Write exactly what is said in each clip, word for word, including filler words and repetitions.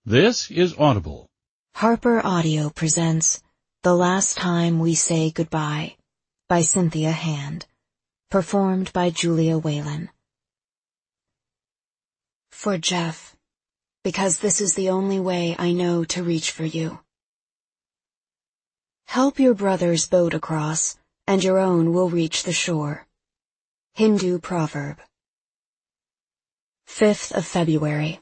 This is Audible. Harper Audio presents The Last Time We Say Goodbye by Cynthia Hand, performed by Julia Whalen. For Jeff, because this is the only way I know to reach for you. Help your brother's boat across, and your own will reach the shore. Hindu proverb. fifth of February.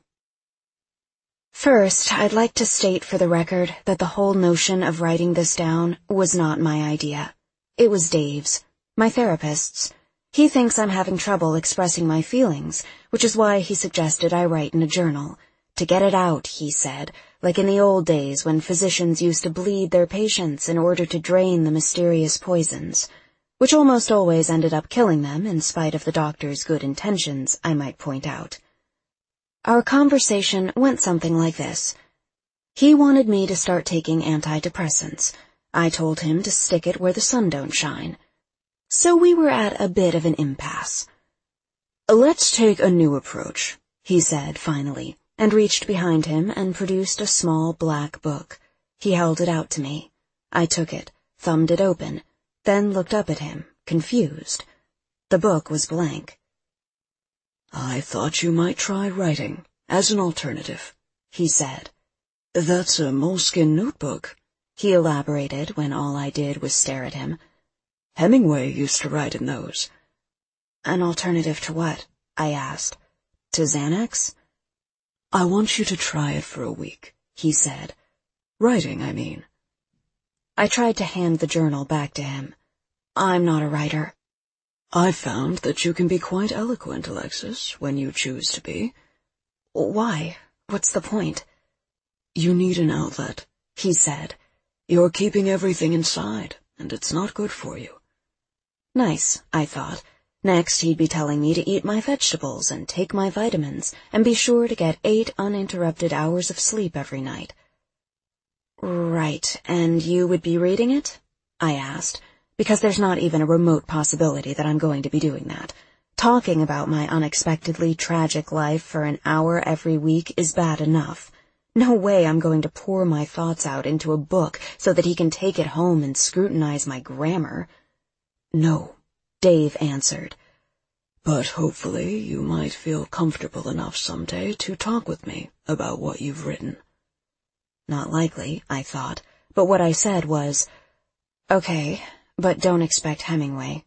First, I'd like to state for the record that the whole notion of writing this down was not my idea. It was Dave's, my therapist's. He thinks I'm having trouble expressing my feelings, which is why he suggested I write in a journal. To get it out, he said, like in the old days when physicians used to bleed their patients in order to drain the mysterious poisons, which almost always ended up killing them in spite of the doctor's good intentions, I might point out. Our conversation went something like this. He wanted me to start taking antidepressants. I told him to stick it where the sun don't shine. So we were at a bit of an impasse. "Let's take a new approach," he said finally, and reached behind him and produced a small black book. He held it out to me. I took it, thumbed it open, then looked up at him, confused. The book was blank. "I thought you might try writing, as an alternative," he said. "That's a moleskin notebook," he elaborated when all I did was stare at him. "Hemingway used to write in those." "An alternative to what?" I asked. "To Xanax?" "I want you to try it for a week," he said. "Writing, I mean." I tried to hand the journal back to him. "I'm not a writer." "I've found that you can be quite eloquent, Alexis, when you choose to be." "Why? What's the point?" "You need an outlet," he said. "You're keeping everything inside, and it's not good for you." Nice, I thought. Next he'd be telling me to eat my vegetables and take my vitamins, and be sure to get eight uninterrupted hours of sleep every night. "Right, and you would be reading it?" I asked, because there's not even a remote possibility that I'm going to be doing that. Talking about my unexpectedly tragic life for an hour every week is bad enough. No way I'm going to pour my thoughts out into a book so that he can take it home and scrutinize my grammar. "No," Dave answered. "But hopefully you might feel comfortable enough someday to talk with me about what you've written." Not likely, I thought, but what I said was, "Okay, but don't expect Hemingway."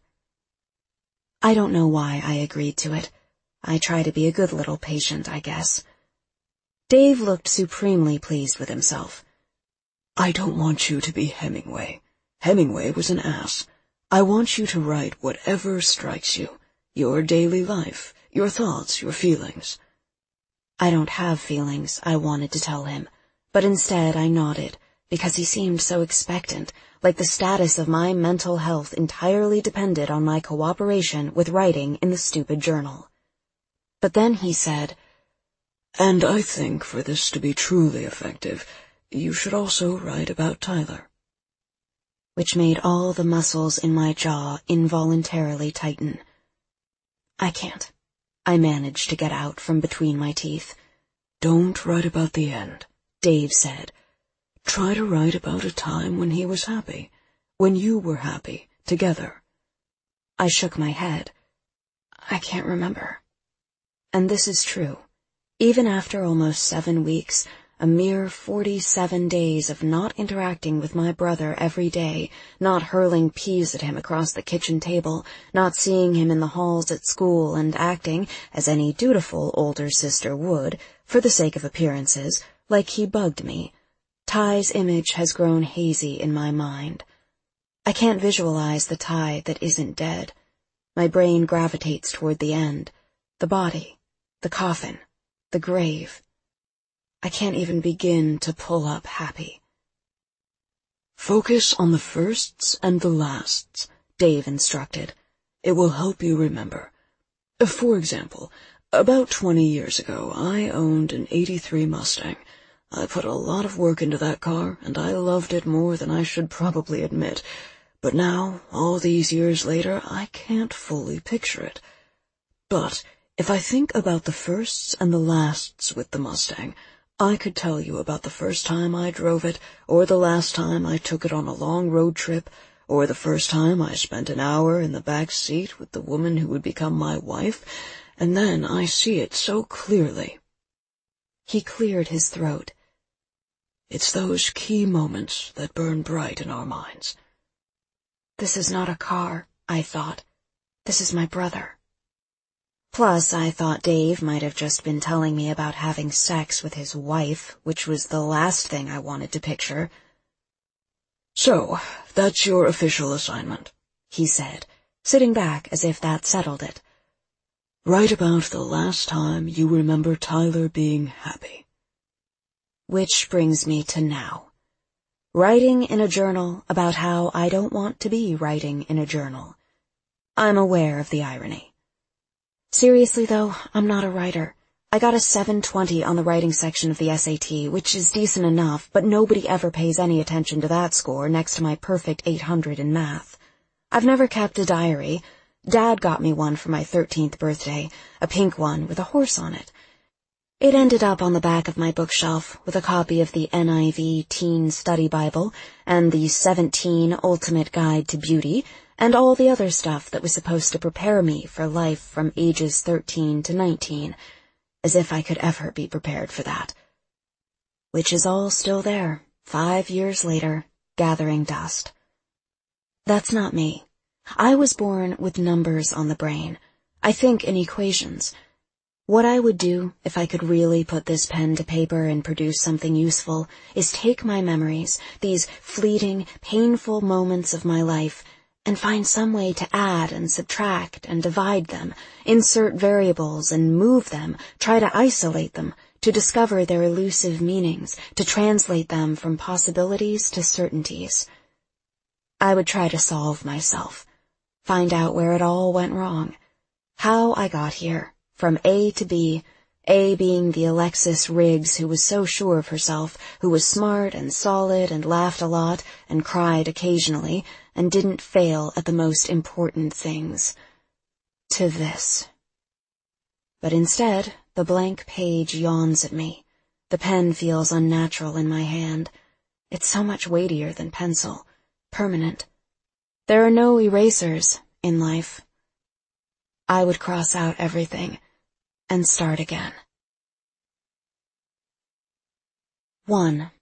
I don't know why I agreed to it. I try to be a good little patient, I guess. Dave looked supremely pleased with himself. "I don't want you to be Hemingway. Hemingway was an ass. I want you to write whatever strikes you, your daily life, your thoughts, your feelings." I don't have feelings, I wanted to tell him, but instead I nodded, because he seemed so expectant, like the status of my mental health entirely depended on my cooperation with writing in the stupid journal. But then he said, "And I think for this to be truly effective, you should also write about Tyler." Which made all the muscles in my jaw involuntarily tighten. "I can't," I managed to get out from between my teeth. "Don't write about the end," Dave said. "Try to write about a time when he was happy, when you were happy, together." I shook my head. "I can't remember." And this is true. Even after almost seven weeks, a mere forty-seven days of not interacting with my brother every day, not hurling peas at him across the kitchen table, not seeing him in the halls at school and acting, as any dutiful older sister would, for the sake of appearances, like he bugged me, Ty's image has grown hazy in my mind. I can't visualize the Ty that isn't dead. My brain gravitates toward the end, the body, the coffin, the grave. I can't even begin to pull up happy. "Focus on the firsts and the lasts," Dave instructed. "It will help you remember. For example, about twenty years ago, I owned an eighty-three Mustang. I put a lot of work into that car, and I loved it more than I should probably admit. But now, all these years later, I can't fully picture it. But if I think about the firsts and the lasts with the Mustang, I could tell you about the first time I drove it, or the last time I took it on a long road trip, or the first time I spent an hour in the back seat with the woman who would become my wife, and then I see it so clearly." He cleared his throat. "It's those key moments that burn bright in our minds." This is not a car, I thought. This is my brother. Plus, I thought Dave might have just been telling me about having sex with his wife, which was the last thing I wanted to picture. "So, that's your official assignment," he said, sitting back as if that settled it. "Write about the last time you remember Tyler being happy." Which brings me to now. Writing in a journal about how I don't want to be writing in a journal. I'm aware of the irony. Seriously, though, I'm not a writer. I got a seven twenty on the writing section of the S A T, which is decent enough, but nobody ever pays any attention to that score next to my perfect eight hundred in math. I've never kept a diary. Dad got me one for my thirteenth birthday, a pink one with a horse on it. It ended up on the back of my bookshelf with a copy of the N I V Teen Study Bible and the seventeen Ultimate Guide to Beauty and all the other stuff that was supposed to prepare me for life from ages thirteen to nineteen, as if I could ever be prepared for that. Which is all still there, five years later, gathering dust. That's not me. I was born with numbers on the brain. I think in equations. What I would do, if I could really put this pen to paper and produce something useful, is take my memories, these fleeting, painful moments of my life, and find some way to add and subtract and divide them, insert variables and move them, try to isolate them, to discover their elusive meanings, to translate them from possibilities to certainties. I would try to solve myself, find out where it all went wrong, how I got here, from A to B, A being the Alexis Riggs who was so sure of herself, who was smart and solid and laughed a lot and cried occasionally and didn't fail at the most important things. To this. But instead, the blank page yawns at me. The pen feels unnatural in my hand. It's so much weightier than pencil, permanent. There are no erasers in life. I would cross out everything and start again. One.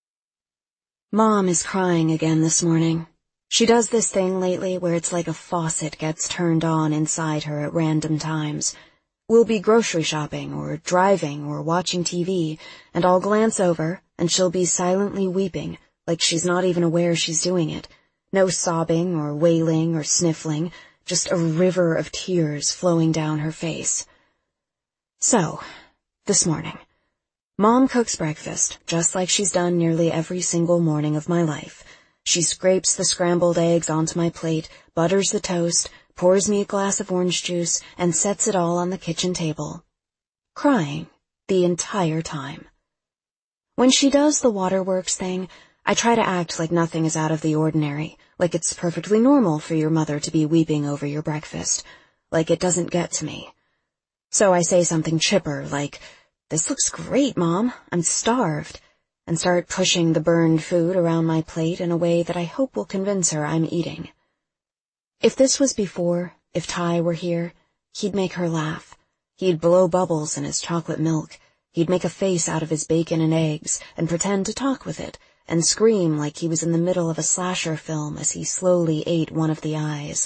Mom is crying again this morning. She does this thing lately where it's like a faucet gets turned on inside her at random times. We'll be grocery shopping or driving or watching T V, and I'll glance over and she'll be silently weeping, like she's not even aware she's doing it. No sobbing or wailing or sniffling, just a river of tears flowing down her face. So, this morning, Mom cooks breakfast, just like she's done nearly every single morning of my life. She scrapes the scrambled eggs onto my plate, butters the toast, pours me a glass of orange juice, and sets it all on the kitchen table. Crying the entire time. When she does the waterworks thing, I try to act like nothing is out of the ordinary, like it's perfectly normal for your mother to be weeping over your breakfast, like it doesn't get to me. So I say something chipper like, "This looks great, Mom, I'm starved," and start pushing the burned food around my plate in a way that I hope will convince her I'm eating. If this was before, if Ty were here, he'd make her laugh. He'd blow bubbles in his chocolate milk. He'd make a face out of his bacon and eggs and pretend to talk with it and scream like he was in the middle of a slasher film as he slowly ate one of the eyes.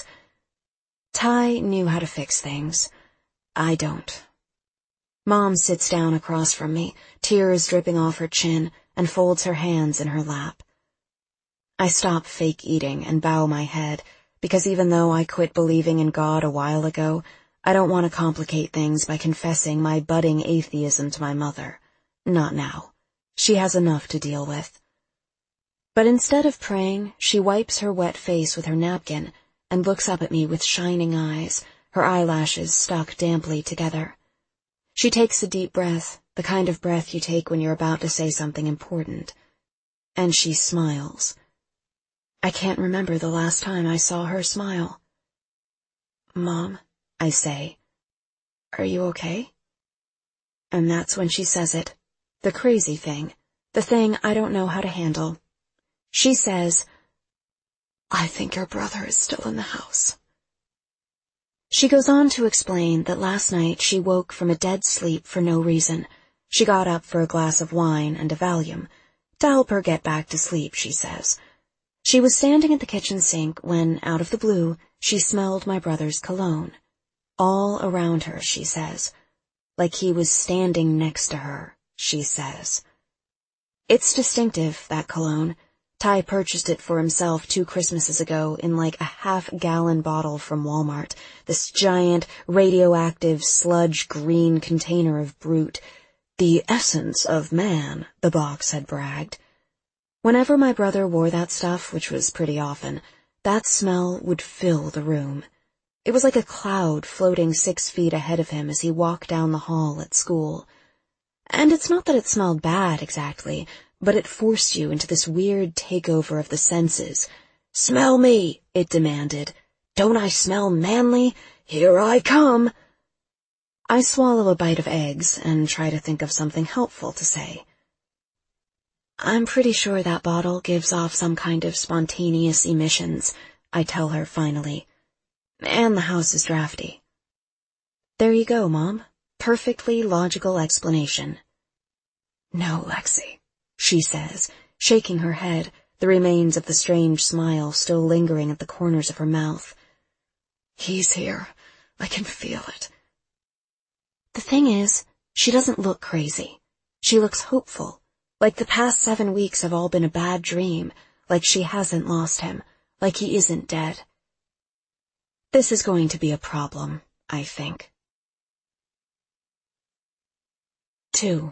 Ty knew how to fix things. I don't. Mom sits down across from me, tears dripping off her chin, and folds her hands in her lap. I stop fake eating and bow my head, because even though I quit believing in God a while ago, I don't want to complicate things by confessing my budding atheism to my mother. Not now. She has enough to deal with. But instead of praying, she wipes her wet face with her napkin and looks up at me with shining eyes, her eyelashes stuck damply together. She takes a deep breath, the kind of breath you take when you're about to say something important. And she smiles. I can't remember the last time I saw her smile. "Mom," I say, "are you okay?" And that's when she says it, The crazy thing. The thing I don't know how to handle. She says, "I think your brother is still in the house." She goes on to explain that last night she woke from a dead sleep for no reason. She got up for a glass of wine and a Valium, to help her get back to sleep, she says. She was standing at the kitchen sink when, out of the blue, she smelled my brother's cologne. All around her, she says. Like he was standing next to her, she says. It's distinctive, that cologne. Ty purchased it for himself two Christmases ago in like a half-gallon bottle from Walmart, this giant, radioactive, sludge-green container of brute. The essence of man, the box had bragged. Whenever my brother wore that stuff, which was pretty often, that smell would fill the room. It was like a cloud floating six feet ahead of him as he walked down the hall at school. And it's not that it smelled bad, exactly, but it forced you into this weird takeover of the senses. "Smell me," it demanded. "Don't I smell manly? Here I come." I swallow a bite of eggs and try to think of something helpful to say. "I'm pretty sure that bottle gives off some kind of spontaneous emissions," I tell her finally. "And the house is drafty." There you go, Mom. Perfectly logical explanation. "No, Lexi," she says, shaking her head, the remains of the strange smile still lingering at the corners of her mouth. "He's here. I can feel it." The thing is, she doesn't look crazy. She looks hopeful, like the past seven weeks have all been a bad dream, like she hasn't lost him, like he isn't dead. This is going to be a problem, I think. Two.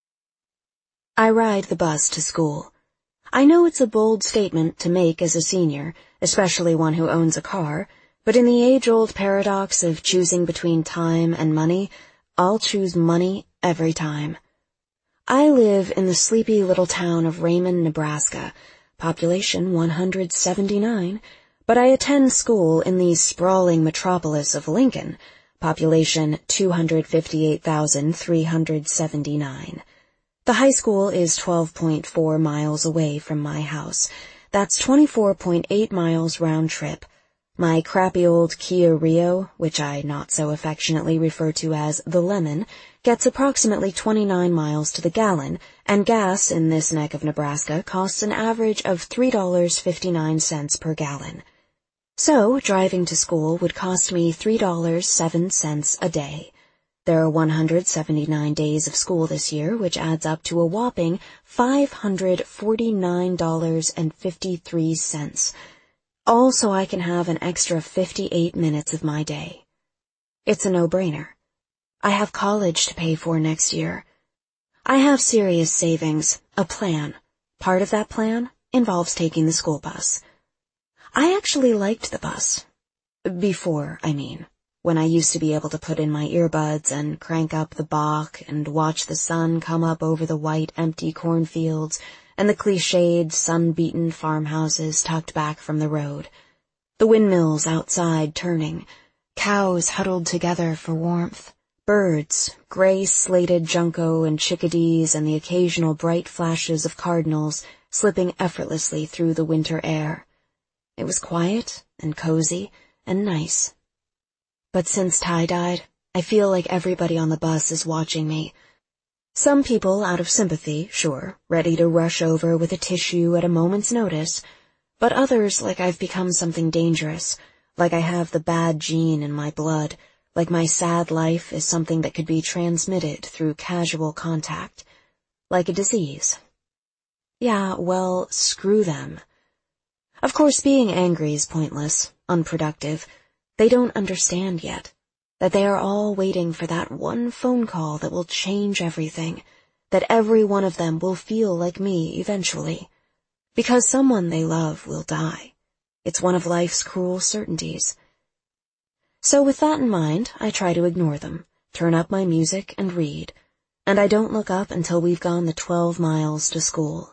I ride the bus to school. I know it's a bold statement to make as a senior, especially one who owns a car, but in the age-old paradox of choosing between time and money, I'll choose money every time. I live in the sleepy little town of Raymond, Nebraska, population one hundred seventy-nine, but I attend school in the sprawling metropolis of Lincoln, population two hundred fifty-eight thousand three hundred seventy-nine. The high school is twelve point four miles away from my house. That's twenty-four point eight miles round trip. My crappy old Kia Rio, which I not so affectionately refer to as the Lemon, gets approximately twenty-nine miles to the gallon, and gas in this neck of Nebraska costs an average of three dollars and fifty-nine cents per gallon. So, driving to school would cost me three dollars and seven cents a day. There are one hundred seventy-nine days of school this year, which adds up to a whopping five hundred forty-nine dollars and fifty-three cents. All so I can have an extra fifty-eight minutes of my day. It's a no-brainer. I have college to pay for next year. I have serious savings, a plan. Part of that plan involves taking the school bus. I actually liked the bus. Before, I mean, when I used to be able to put in my earbuds and crank up the Bach and watch the sun come up over the white, empty cornfields and the cliched, sun-beaten farmhouses tucked back from the road. The windmills outside turning, cows huddled together for warmth, birds, gray-slated junco and chickadees and the occasional bright flashes of cardinals slipping effortlessly through the winter air. It was quiet and cozy and nice. But since Ty died, I feel like everybody on the bus is watching me. Some people out of sympathy, sure, ready to rush over with a tissue at a moment's notice, but others like I've become something dangerous, like I have the bad gene in my blood, like my sad life is something that could be transmitted through casual contact, like a disease. Yeah, well, screw them. Of course, being angry is pointless, unproductive. They don't understand yet that they are all waiting for that one phone call that will change everything, that every one of them will feel like me eventually, because someone they love will die. It's one of life's cruel certainties. So with that in mind, I try to ignore them, turn up my music and read, and I don't look up until we've gone the twelve miles to school.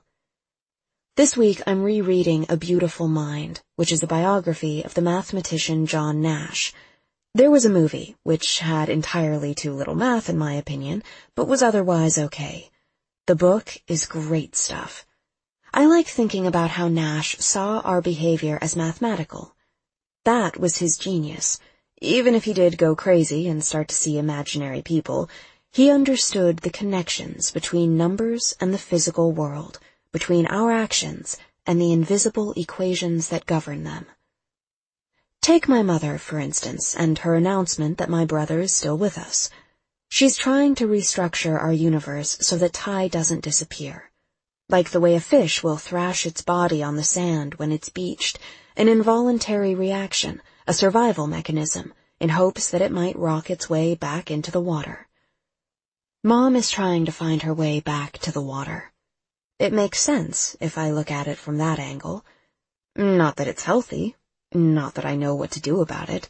This week I'm rereading A Beautiful Mind, which is a biography of the mathematician John Nash. There was a movie, which had entirely too little math in my opinion, but was otherwise okay. The book is great stuff. I like thinking about how Nash saw our behavior as mathematical. That was his genius. Even if he did go crazy and start to see imaginary people, he understood the connections between numbers and the physical world, between our actions and the invisible equations that govern them. Take my mother, for instance, and her announcement that my brother is still with us. She's trying to restructure our universe so that Ty doesn't disappear. Like the way a fish will thrash its body on the sand when it's beached, an involuntary reaction, a survival mechanism, in hopes that it might rock its way back into the water. Mom is trying to find her way back to the water. It makes sense if I look at it from that angle. Not that it's healthy, not that I know what to do about it.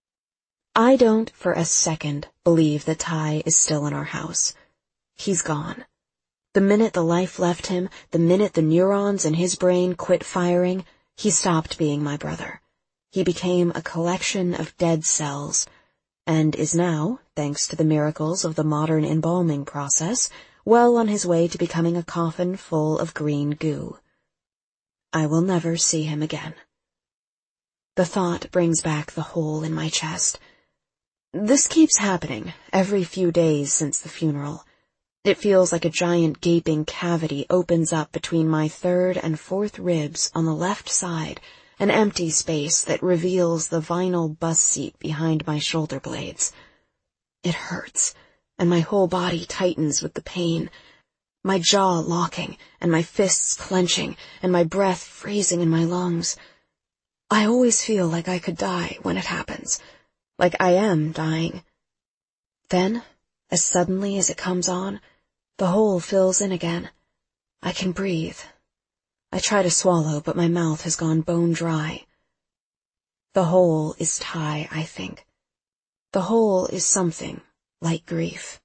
I don't for a second believe that Ty is still in our house. He's gone. The minute the life left him, the minute the neurons in his brain quit firing, he stopped being my brother. He became a collection of dead cells, and is now, thanks to the miracles of the modern embalming process, well on his way to becoming a coffin full of green goo. I will never see him again. The thought brings back the hole in my chest. This keeps happening every few days since the funeral. It feels like a giant gaping cavity opens up between my third and fourth ribs on the left side, an empty space that reveals the vinyl bus seat behind my shoulder blades. It hurts, and my whole body tightens with the pain, my jaw locking, and my fists clenching, and my breath freezing in my lungs. I always feel like I could die when it happens, like I am dying. Then, as suddenly as it comes on, the hole fills in again. I can breathe. I try to swallow, but my mouth has gone bone dry. The hole is Ty, I think. The hole is something like grief.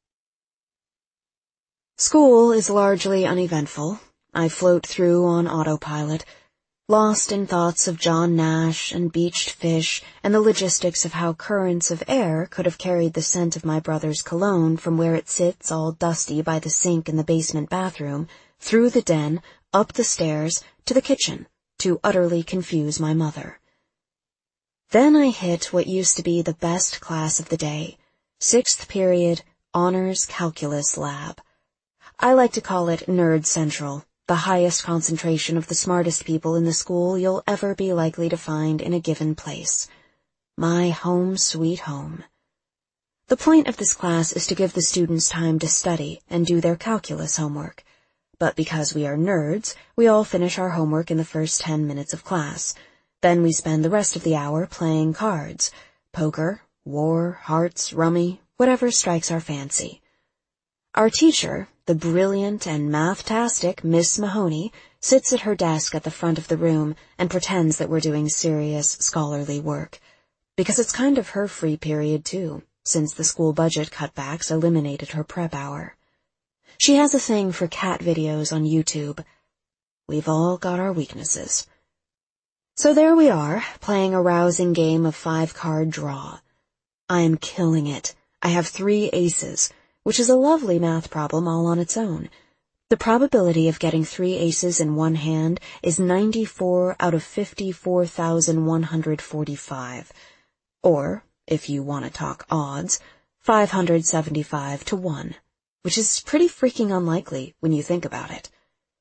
School is largely uneventful. I float through on autopilot, lost in thoughts of John Nash and beached fish and the logistics of how currents of air could have carried the scent of my brother's cologne from where it sits all dusty by the sink in the basement bathroom, through the den, up the stairs, to the kitchen, to utterly confuse my mother. Then I hit what used to be the best class of the day, sixth period, honors calculus lab. I like to call it Nerd Central, the highest concentration of the smartest people in the school you'll ever be likely to find in a given place. My home sweet home. The point of this class is to give the students time to study and do their calculus homework. But because we are nerds, we all finish our homework in the first ten minutes of class. Then we spend the rest of the hour playing cards, poker, war, hearts, rummy, whatever strikes our fancy. Our teacher, the brilliant and math-tastic Miss Mahoney, sits at her desk at the front of the room and pretends that we're doing serious, scholarly work. Because it's kind of her free period, too, since the school budget cutbacks eliminated her prep hour. She has a thing for cat videos on YouTube. We've all got our weaknesses. So there we are, playing a rousing game of five-card draw. I am killing it. I have three aces, which is a lovely math problem all on its own. The probability of getting three aces in one hand is ninety-four out of fifty-four thousand one hundred forty-five. Or, if you want to talk odds, five hundred seventy-five to one, which is pretty freaking unlikely when you think about it.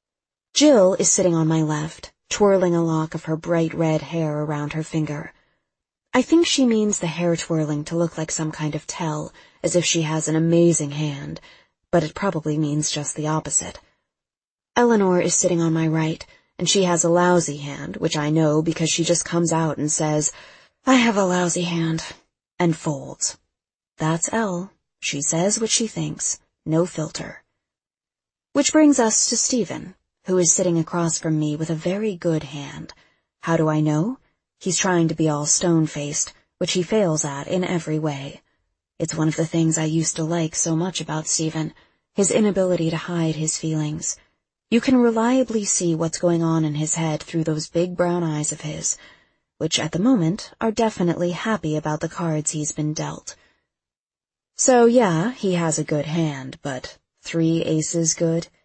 Jill is sitting on my left, twirling a lock of her bright red hair around her finger. I think she means the hair twirling to look like some kind of tell, as if she has an amazing hand, but it probably means just the opposite. Eleanor is sitting on my right, and she has a lousy hand, which I know because she just comes out and says, "I have a lousy hand," and folds. That's Elle. She says what she thinks, no filter. Which brings us to Stephen, who is sitting across from me with a very good hand. How do I know? He's trying to be all stone-faced, which he fails at in every way. It's one of the things I used to like so much about Stephen, his inability to hide his feelings. You can reliably see what's going on in his head through those big brown eyes of his, which at the moment are definitely happy about the cards he's been dealt. So yeah, he has a good hand, but three aces good?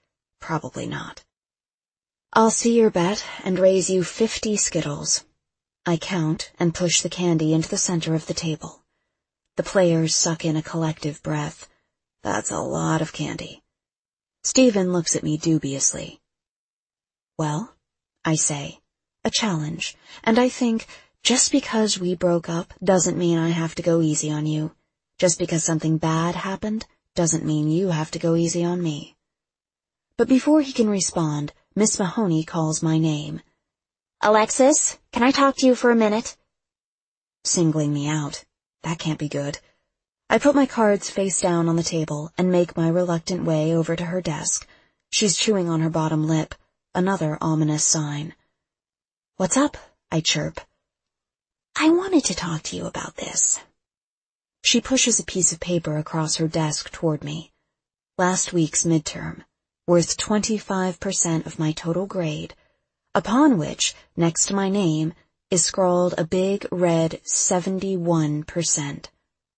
probably not. I'll see your bet and raise you fifty Skittles. I count and push the candy into the center of the table. The players suck in a collective breath. That's a lot of candy. Stephen looks at me dubiously. Well, I say, a challenge, and I think just because we broke up doesn't mean I have to go easy on you. Just because something bad happened doesn't mean you have to go easy on me. But before he can respond, Miss Mahoney calls my name. Alexis, can I talk to you for a minute? Singling me out. That can't be good. I put my cards face down on the table and make my reluctant way over to her desk. She's chewing on her bottom lip, another ominous sign. What's up? I chirp. I wanted to talk to you about this. She pushes a piece of paper across her desk toward me. Last week's midterm, worth twenty-five percent of my total grade, upon which, next to my name, is scrawled a big red seventy-one percent.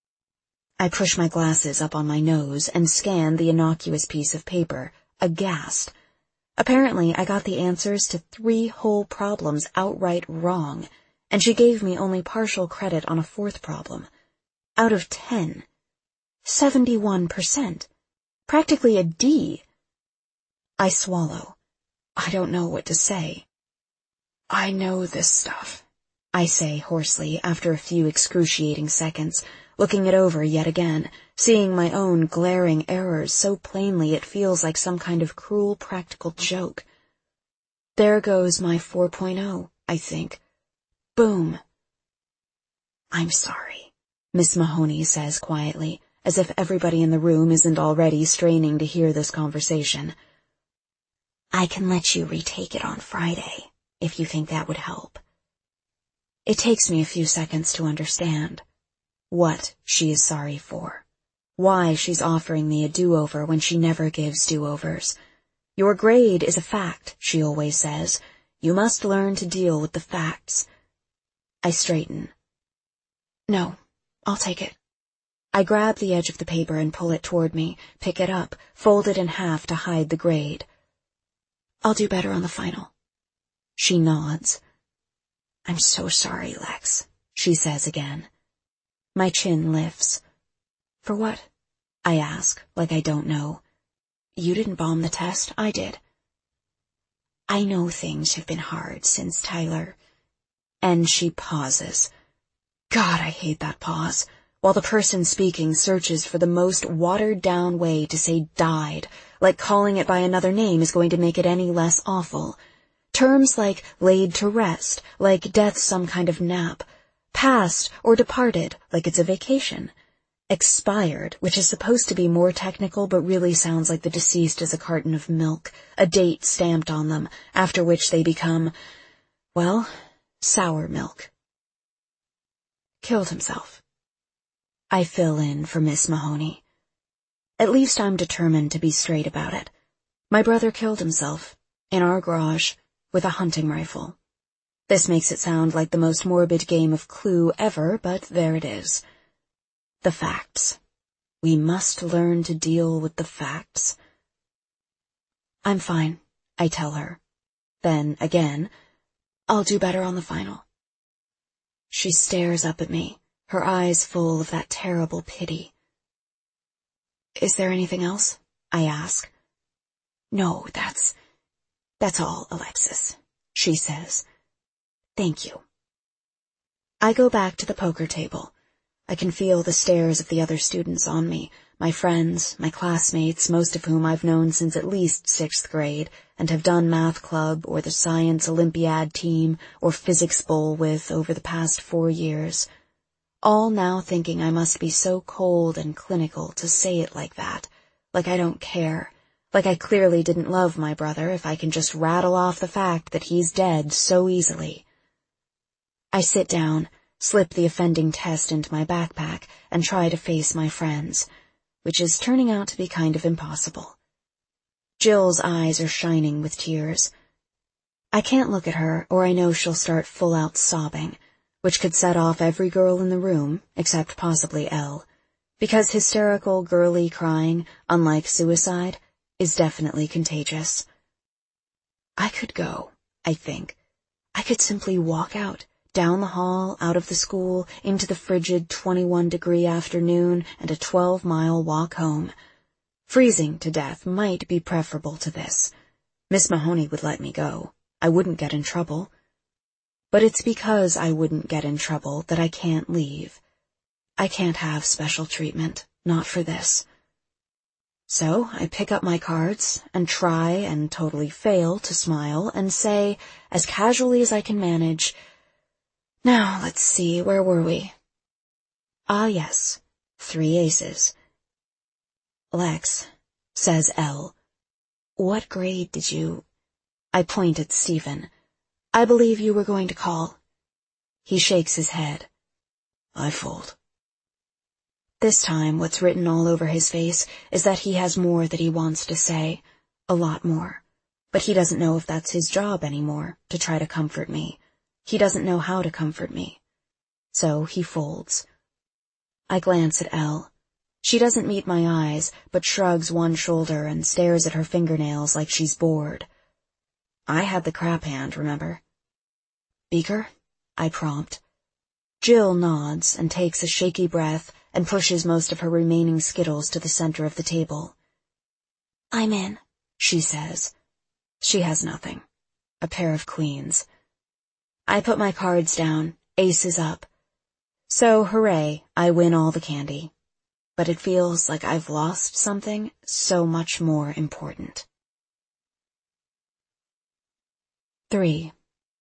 I push my glasses up on my nose and scan the innocuous piece of paper, aghast. Apparently, I got the answers to three whole problems outright wrong, and she gave me only partial credit on a fourth problem. Out of ten. Seventy-one percent. Practically a D. I swallow. I don't know what to say. I know this stuff, I say hoarsely after a few excruciating seconds, looking it over yet again, seeing my own glaring errors so plainly it feels like some kind of cruel practical joke. There goes my four point oh, I think. Boom. I'm sorry, Miss Mahoney says quietly, as if everybody in the room isn't already straining to hear this conversation. I can let you retake it on Friday, if you think that would help. It takes me a few seconds to understand what she is sorry for, why she's offering me a do-over when she never gives do-overs. Your grade is a fact, she always says. You must learn to deal with the facts. I straighten. No, I'll take it. I grab the edge of the paper and pull it toward me, pick it up, fold it in half to hide the grade. I'll do better on the final. She nods. I'm so sorry, Lex, she says again. My chin lifts. For what? I ask, like I don't know. You didn't bomb the test, I did. I know things have been hard since Tyler. And she pauses. God, I hate that pause, while the person speaking searches for the most watered-down way to say died, like calling it by another name is going to make it any less awful. Terms like laid to rest, like death some kind of nap. Passed or departed, like it's a vacation. Expired, which is supposed to be more technical but really sounds like the deceased is a carton of milk, a date stamped on them, after which they become, well, sour milk. Killed himself. I fill in for Miss Mahoney. At least I'm determined to be straight about it. My brother killed himself, in our garage, with a hunting rifle. This makes it sound like the most morbid game of Clue ever, but there it is. The facts. We must learn to deal with the facts. I'm fine, I tell her. Then, again, I'll do better on the final. She stares up at me, her eyes full of that terrible pity. Is there anything else? I ask. No, that's... that's all, Alexis, she says. Thank you. I go back to the poker table. I can feel the stares of the other students on me, my friends, my classmates, most of whom I've known since at least sixth grade, and have done math club or the science Olympiad team or physics bowl with over the past four years. All now thinking I must be so cold and clinical to say it like that, like I don't care, like I clearly didn't love my brother if I can just rattle off the fact that he's dead so easily. I sit down, slip the offending test into my backpack, and try to face my friends, which is turning out to be kind of impossible. Jill's eyes are shining with tears. I can't look at her, or I know she'll start full-out sobbing, which could set off every girl in the room, except possibly Elle, because hysterical, girly crying, unlike suicide, is definitely contagious. I could go, I think. I could simply walk out, down the hall, out of the school, into the frigid twenty-one degree afternoon, and a twelve-mile walk home. Freezing to death might be preferable to this. Miss Mahoney would let me go. I wouldn't get in trouble. But it's because I wouldn't get in trouble that I can't leave. I can't have special treatment, not for this. So I pick up my cards and try and totally fail to smile and say, as casually as I can manage, "Now, let's see, where were we?" Ah, yes, three aces. "Lex," says Elle, "what grade did you—" I point at Stephen. "I believe you were going to call." He shakes his head. "I fold." This time, what's written all over his face is that he has more that he wants to say, a lot more. But he doesn't know if that's his job anymore, to try to comfort me. He doesn't know how to comfort me. So he folds. I glance at Elle. She doesn't meet my eyes, but shrugs one shoulder and stares at her fingernails like she's bored. I had the crap hand, remember? "Beaker?" I prompt. Jill nods and takes a shaky breath and pushes most of her remaining Skittles to the center of the table. "I'm in," she says. She has nothing. A pair of queens. I put my cards down, aces up. So, hooray, I win all the candy. But it feels like I've lost something so much more important. Three.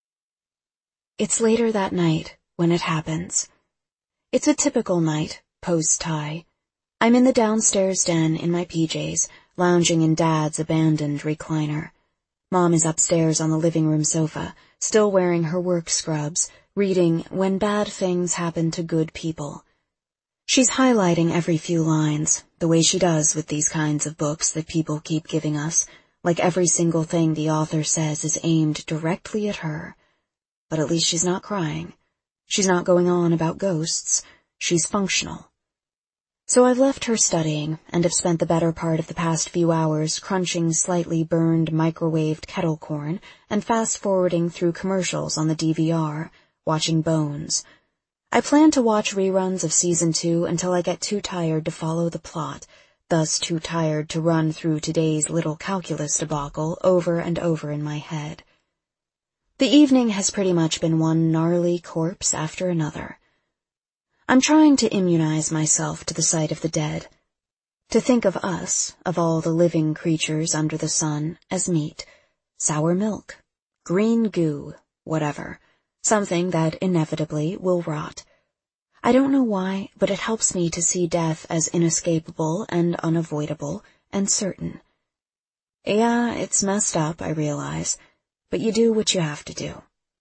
It's later that night when it happens. It's a typical night, post-tie. I'm in the downstairs den in my P Js, lounging in Dad's abandoned recliner. Mom is upstairs on the living room sofa, still wearing her work scrubs, reading When Bad Things Happen to Good People. She's highlighting every few lines, the way she does with these kinds of books that people keep giving us, like every single thing the author says is aimed directly at her. But at least she's not crying. She's not going on about ghosts. She's functional. So I've left her studying, and have spent the better part of the past few hours crunching slightly burned microwaved kettle corn and fast-forwarding through commercials on the D V R, watching Bones. I plan to watch reruns of season two until I get too tired to follow the plot, thus too tired to run through today's little calculus debacle over and over in my head. The evening has pretty much been one gnarly corpse after another. I'm trying to immunize myself to the sight of the dead, to think of us, of all the living creatures under the sun, as meat, sour milk, green goo, whatever, something that inevitably will rot. I don't know why, but it helps me to see death as inescapable and unavoidable and certain. Yeah, it's messed up, I realize, but you do what you have to do.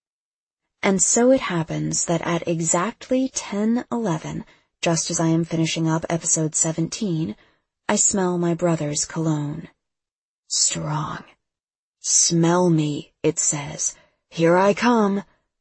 And so it happens that at exactly ten eleven, just as I am finishing up episode seventeen, I smell my brother's cologne. Strong. "Smell me," it says. "Here I come."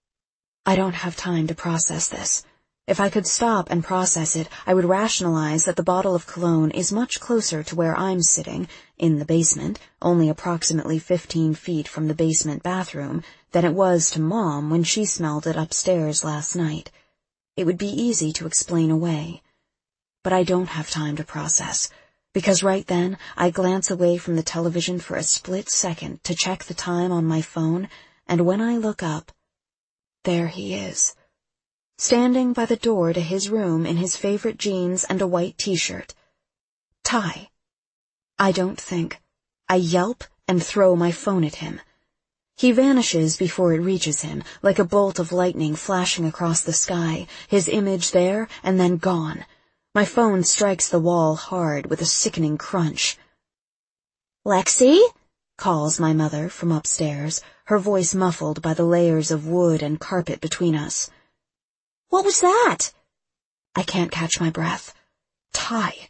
I don't have time to process this. If I could stop and process it, I would rationalize that the bottle of cologne is much closer to where I'm sitting, in the basement, only approximately fifteen feet from the basement bathroom, than it was to Mom when she smelled it upstairs last night. It would be easy to explain away. But I don't have time to process, because right then I glance away from the television for a split second to check the time on my phone, and when I look up, there he is, standing by the door to his room in his favorite jeans and a white t-shirt. Ty. I don't think. I yelp and throw my phone at him. He vanishes before it reaches him, like a bolt of lightning flashing across the sky, his image there and then gone. My phone strikes the wall hard with a sickening crunch. "Lexi?" calls my mother from upstairs, her voice muffled by the layers of wood and carpet between us. "What was that?" I can't catch my breath. Ty.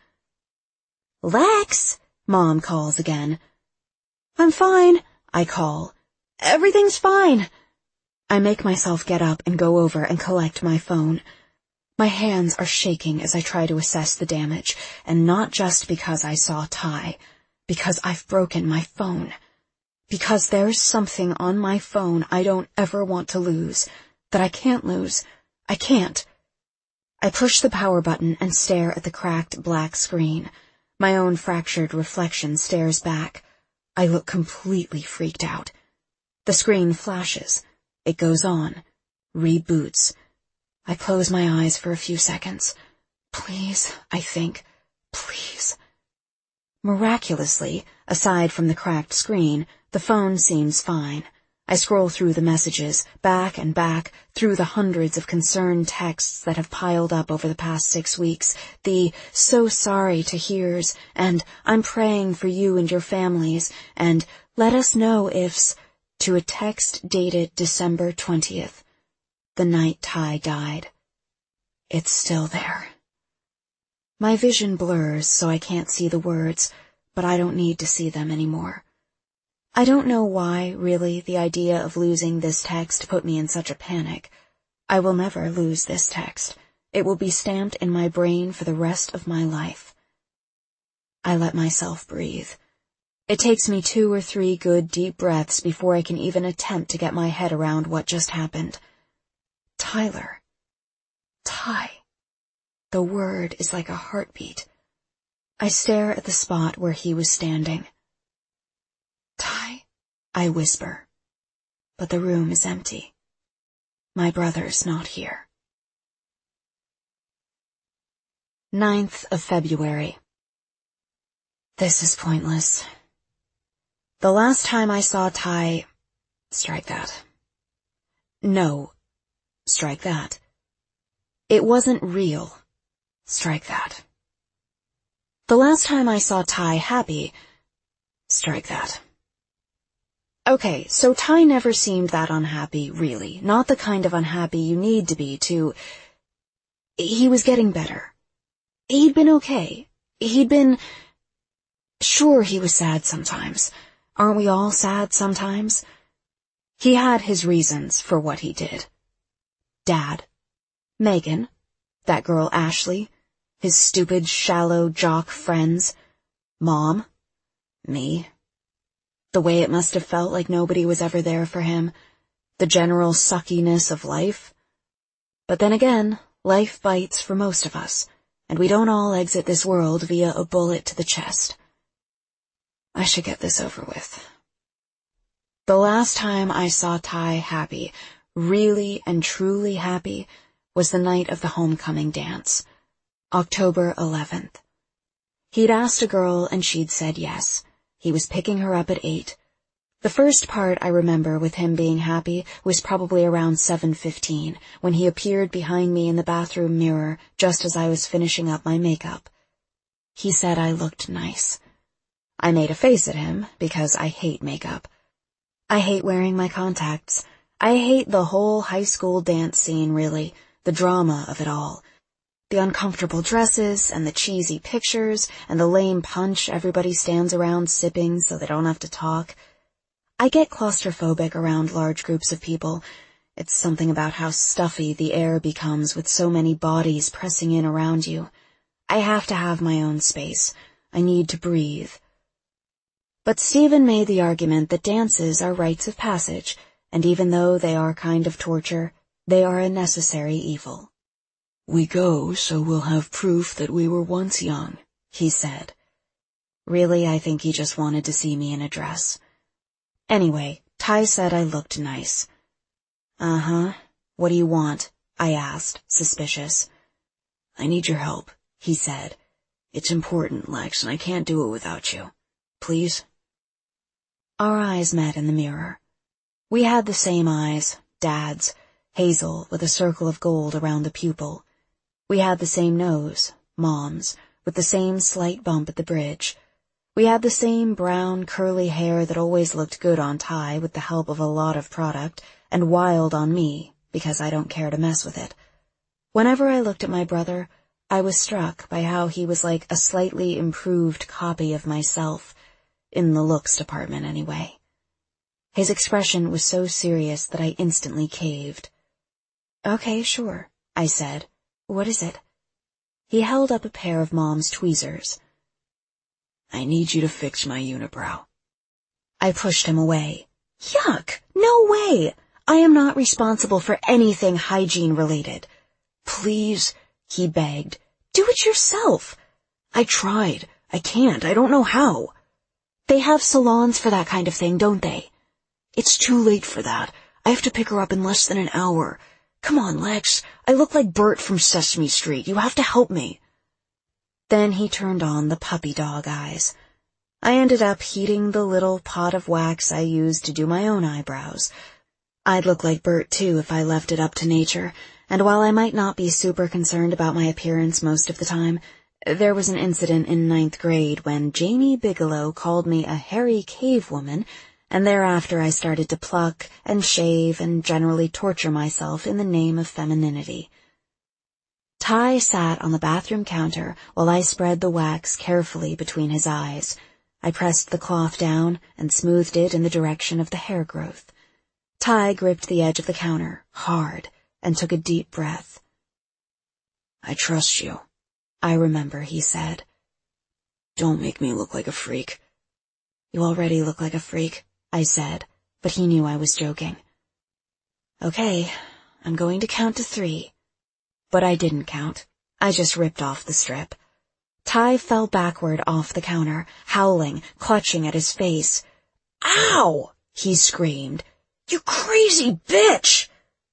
"Lex," Mom calls again. "I'm fine," I call. "Everything's fine." I make myself get up and go over and collect my phone. My hands are shaking as I try to assess the damage, and not just because I saw Ty. Because I've broken my phone. Because there's something on my phone I don't ever want to lose, that I can't lose. I can't. I push the power button and stare at the cracked black screen. My own fractured reflection stares back. I look completely freaked out. The screen flashes. It goes on. Reboots. I close my eyes for a few seconds. Please, I think. Please. Miraculously, aside from the cracked screen, the phone seems fine. I scroll through the messages, back and back, through the hundreds of concerned texts that have piled up over the past six weeks, the "so sorry to hears," and "I'm praying for you and your families," and "let us know ifs," to a text dated December twentieth, the night Ty died. It's still there. My vision blurs so I can't see the words, but I don't need to see them anymore. I don't know why, really, the idea of losing this text put me in such a panic. I will never lose this text. It will be stamped in my brain for the rest of my life. I let myself breathe. It takes me two or three good deep breaths before I can even attempt to get my head around what just happened. Tyler. Ty. The word is like a heartbeat. I stare at the spot where he was standing. Ty, I whisper, but the room is empty. My brother's not here. ninth of February. This is pointless. The last time I saw Ty... Strike that. No. Strike that. It wasn't real. Strike that. The last time I saw Ty happy... Strike that. Okay, so Ty never seemed that unhappy, really. Not the kind of unhappy you need to be to... He was getting better. He'd been okay. He'd been... Sure, he was sad sometimes. Aren't we all sad sometimes? He had his reasons for what he did. Dad. Megan. That girl Ashley. His stupid, shallow jock friends. Mom. Me. The way it must have felt like nobody was ever there for him. The general suckiness of life. But then again, life bites for most of us, and we don't all exit this world via a bullet to the chest. I should get this over with. The last time I saw Ty happy, really and truly happy, was the night of the homecoming dance. October eleventh. He'd asked a girl and she'd said yes. He was picking her up at eight. The first part I remember with him being happy was probably around seven fifteen, when he appeared behind me in the bathroom mirror just as I was finishing up my makeup. He said I looked nice. I made a face at him because I hate makeup. I hate wearing my contacts. I hate the whole high school dance scene, really, the drama of it all. The uncomfortable dresses, and the cheesy pictures, and the lame punch everybody stands around sipping so they don't have to talk. I get claustrophobic around large groups of people. It's something about how stuffy the air becomes with so many bodies pressing in around you. I have to have my own space. I need to breathe. But Stephen made the argument that dances are rites of passage, and even though they are kind of torture, they are a necessary evil. We go so we'll have proof that we were once young, he said. Really, I think he just wanted to see me in a dress. Anyway, Ty said I looked nice. Uh-huh. What do you want? I asked, suspicious. I need your help, he said. It's important, Lex, and I can't do it without you. Please? Our eyes met in the mirror. We had the same eyes, Dad's, hazel with a circle of gold around the pupil. We had the same nose, Mom's, with the same slight bump at the bridge. We had the same brown, curly hair that always looked good on Ty with the help of a lot of product, and wild on me, because I don't care to mess with it. Whenever I looked at my brother, I was struck by how he was like a slightly improved copy of myself, in the looks department anyway. His expression was so serious that I instantly caved. Okay, sure, I said. What is it? He held up a pair of Mom's tweezers. I need you to fix my unibrow. I pushed him away. Yuck! No way! I am not responsible for anything hygiene-related. Please, he begged. Do it yourself. I tried. I can't. I don't know how. They have salons for that kind of thing, don't they? It's too late for that. I have to pick her up in less than an hour. Come on, Lex. I look like Bert from Sesame Street. You have to help me. Then he turned on the puppy dog eyes. I ended up heating the little pot of wax I used to do my own eyebrows. I'd look like Bert, too, if I left it up to nature, and while I might not be super concerned about my appearance most of the time, there was an incident in ninth grade when Jamie Bigelow called me a hairy cave woman, and thereafter I started to pluck and shave and generally torture myself in the name of femininity. Ty sat on the bathroom counter while I spread the wax carefully between his eyes. I pressed the cloth down and smoothed it in the direction of the hair growth. Ty gripped the edge of the counter, hard, and took a deep breath. I trust you, I remember he said. Don't make me look like a freak. You already look like a freak, I said, but he knew I was joking. Okay, I'm going to count to three. But I didn't count. I just ripped off the strip. Ty fell backward off the counter, howling, clutching at his face. Ow! He screamed. You crazy bitch!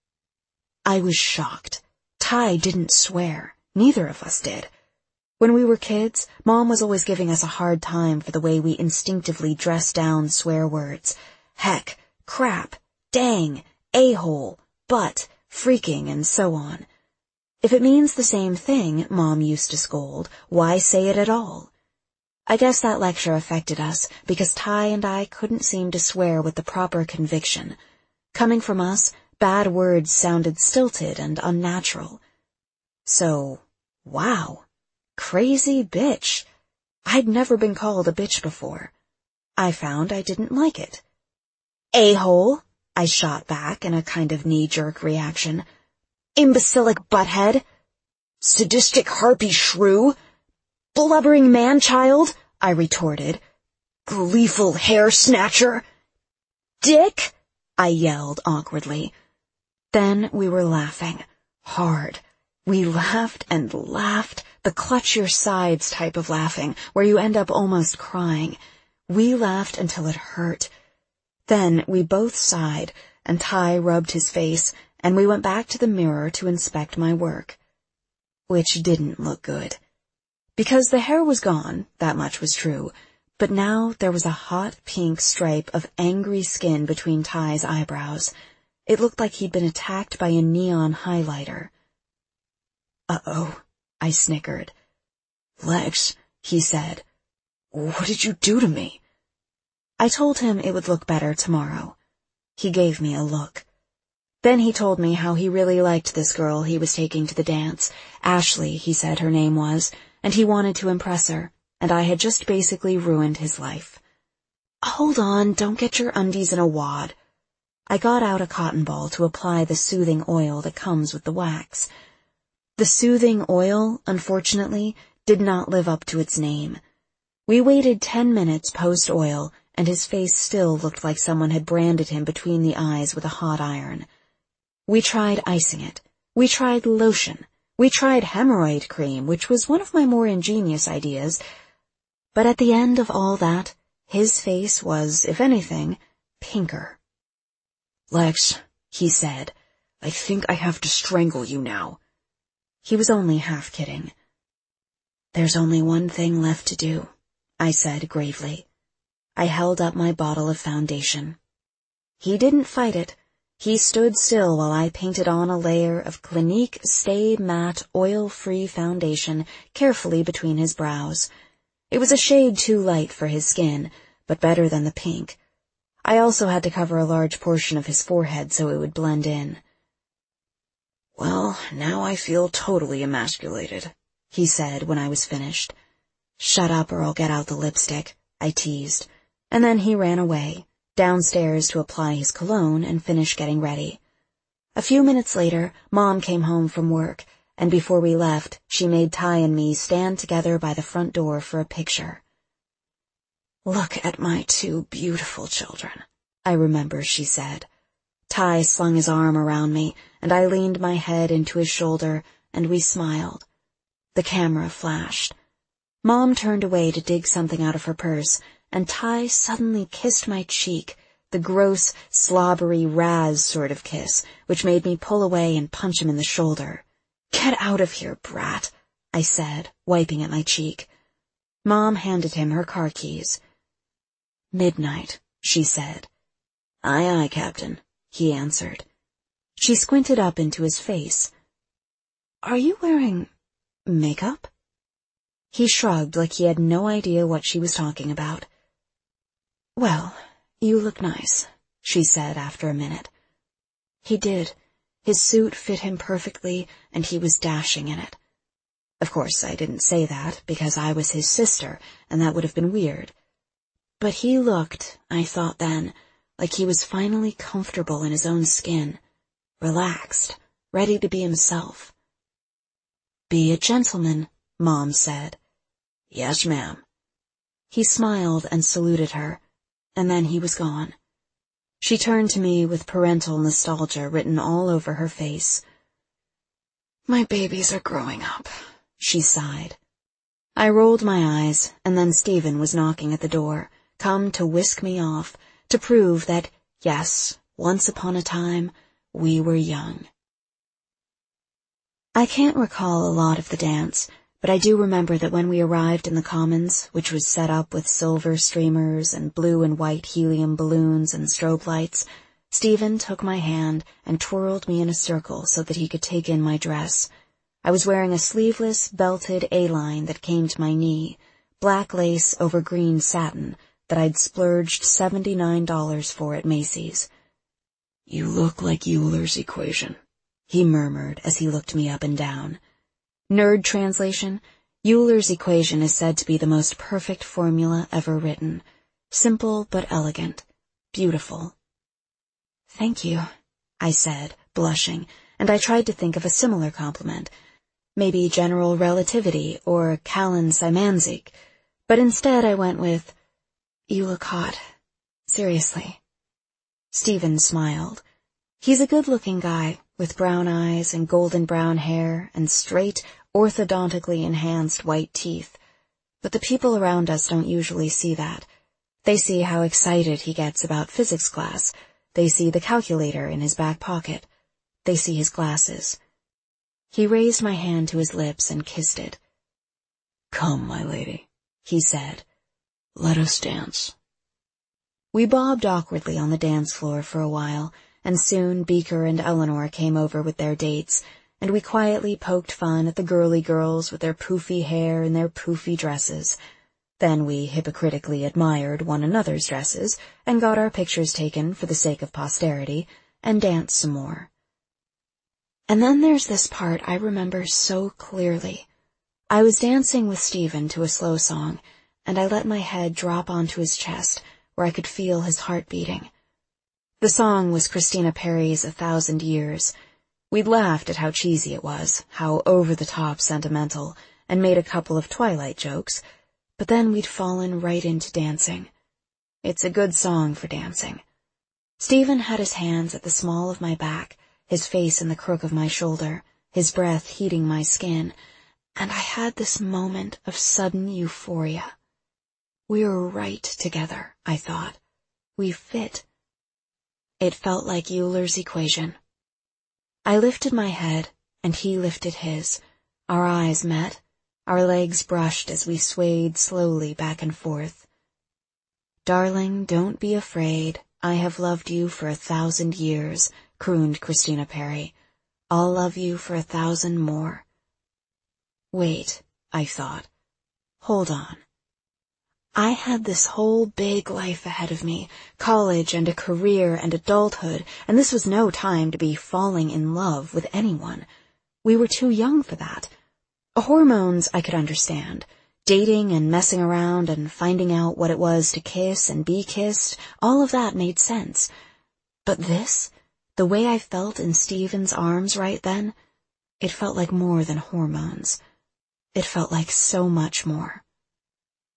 I was shocked. Ty didn't swear. Neither of us did. When we were kids, Mom was always giving us a hard time for the way we instinctively dressed down swear words. Heck, crap, dang, a-hole, butt, freaking, and so on. If it means the same thing, Mom used to scold, why say it at all? I guess that lecture affected us because Ty and I couldn't seem to swear with the proper conviction. Coming from us, bad words sounded stilted and unnatural. So, wow, crazy bitch. I'd never been called a bitch before. I found I didn't like it. A-hole, I shot back in a kind of knee-jerk reaction. Imbecilic butthead. Sadistic harpy shrew. Blubbering man-child, I retorted. Gleeful hair-snatcher. Dick, I yelled awkwardly. Then we were laughing. Hard. We laughed and laughed, the clutch-your-sides type of laughing, where you end up almost crying. We laughed until it hurt. Then we both sighed, and Ty rubbed his face, and we went back to the mirror to inspect my work. Which didn't look good. Because the hair was gone, that much was true, but now there was a hot pink stripe of angry skin between Ty's eyebrows. It looked like he'd been attacked by a neon highlighter. Uh-oh, I snickered. Lex, he said. What did you do to me? I told him it would look better tomorrow. He gave me a look. Then he told me how he really liked this girl he was taking to the dance. Ashley, he said her name was, and he wanted to impress her, and I had just basically ruined his life. Hold on, don't get your undies in a wad. I got out a cotton ball to apply the soothing oil that comes with the wax. The soothing oil, unfortunately, did not live up to its name. We waited ten minutes post-oil, and his face still looked like someone had branded him between the eyes with a hot iron. We tried icing it. We tried lotion. We tried hemorrhoid cream, which was one of my more ingenious ideas. But at the end of all that, his face was, if anything, pinker. Lex, he said, I think I have to strangle you now. He was only half kidding. There's only one thing left to do, I said gravely. I held up my bottle of foundation. He didn't fight it. He stood still while I painted on a layer of Clinique Stay Matte Oil-Free Foundation carefully between his brows. It was a shade too light for his skin, but better than the pink. I also had to cover a large portion of his forehead so it would blend in. Well, now I feel totally emasculated, he said when I was finished. Shut up or I'll get out the lipstick, I teased, and then he ran away, downstairs to apply his cologne and finish getting ready. A few minutes later, Mom came home from work, and before we left, she made Ty and me stand together by the front door for a picture. "Look at my two beautiful children," I remember she said. Ty slung his arm around me, and I leaned my head into his shoulder, and we smiled. The camera flashed. Mom turned away to dig something out of her purse, and Ty suddenly kissed my cheek, the gross, slobbery Raz sort of kiss, which made me pull away and punch him in the shoulder. "Get out of here, brat," I said, wiping at my cheek. Mom handed him her car keys. "Midnight," she said. "Aye, aye, Captain," he answered. She squinted up into his face. "Are you wearing makeup?" He shrugged like he had no idea what she was talking about. "Well, you look nice," she said after a minute. He did. His suit fit him perfectly, and he was dashing in it. Of course, I didn't say that, because I was his sister, and that would have been weird. But he looked, I thought then, like he was finally comfortable in his own skin, relaxed, ready to be himself. "Be a gentleman," Mom said. "Yes, ma'am." He smiled and saluted her, and then he was gone. She turned to me with parental nostalgia written all over her face. "My babies are growing up," she sighed. I rolled my eyes, and then Stephen was knocking at the door, come to whisk me off, to prove that, yes, once upon a time, we were young. I can't recall a lot of the dance, but I do remember that when we arrived in the Commons, which was set up with silver streamers and blue and white helium balloons and strobe lights, Stephen took my hand and twirled me in a circle so that he could take in my dress. I was wearing a sleeveless, belted A-line that came to my knee, black lace over green satin that I'd splurged seventy-nine dollars for at Macy's. "You look like Euler's equation," he murmured as he looked me up and down. Nerd translation, Euler's equation is said to be the most perfect formula ever written. Simple but elegant. Beautiful. "Thank you," I said, blushing, and I tried to think of a similar compliment. Maybe general relativity or Callan-Simanzik, but instead I went with, "You look hot. Seriously." Stephen smiled. He's a good-looking guy, with brown eyes and golden brown hair and straight, orthodontically enhanced white teeth. But the people around us don't usually see that. They see how excited he gets about physics class. They see the calculator in his back pocket. They see his glasses. He raised my hand to his lips and kissed it. "Come, my lady," he said. "Let us dance." We bobbed awkwardly on the dance floor for a while, and soon Beaker and Eleanor came over with their dates, and we quietly poked fun at the girly girls with their poofy hair and their poofy dresses. Then we hypocritically admired one another's dresses, and got our pictures taken for the sake of posterity, and danced some more. And then there's this part I remember so clearly. I was dancing with Stephen to a slow song, and I let my head drop onto his chest, where I could feel his heart beating. The song was Christina Perri's A Thousand Years. We'd laughed at how cheesy it was, how over-the-top sentimental, and made a couple of Twilight jokes, but then we'd fallen right into dancing. It's a good song for dancing. Stephen had his hands at the small of my back, his face in the crook of my shoulder, his breath heating my skin, and I had this moment of sudden euphoria. We were right together, I thought. We fit. It felt like Euler's equation. I lifted my head, and he lifted his. Our eyes met. Our legs brushed as we swayed slowly back and forth. "Darling, don't be afraid. I have loved you for a thousand years," crooned Christina Perri. "I'll love you for a thousand more." Wait, I thought. Hold on. I had this whole big life ahead of me, college and a career and adulthood, and this was no time to be falling in love with anyone. We were too young for that. Hormones I could understand. Dating and messing around and finding out what it was to kiss and be kissed, all of that made sense. But this, the way I felt in Stephen's arms right then, it felt like more than hormones. It felt like so much more.